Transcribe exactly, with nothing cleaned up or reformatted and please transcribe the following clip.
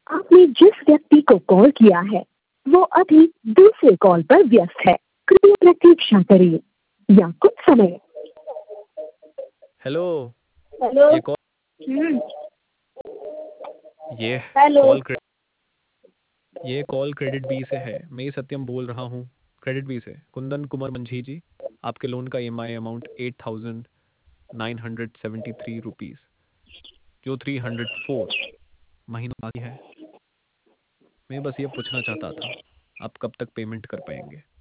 आपने जिस व्यक्ति को कॉल किया है वो अभी दूसरे कॉल पर व्यस्त है। कृपया प्रतीक्षा करिए या कुछ समय। हेलो। हेलो। ये कॉल हम्म। ये हेलो। कॉल क्रे- ये कॉल क्रेडिट बी से है। मैं सत्यम बोल रहा हूँ। क्रेडिट बी से कुंदन कुमार मंझी जी। आपके लोन का EMI amount eight thousand nine hundred seventy three rupees जो थ्री हंड्रेड फोर महीनों बाकी है। मैं बस ये पूछना चाहता था आप कब तक पेमेंट कर पाएंगे।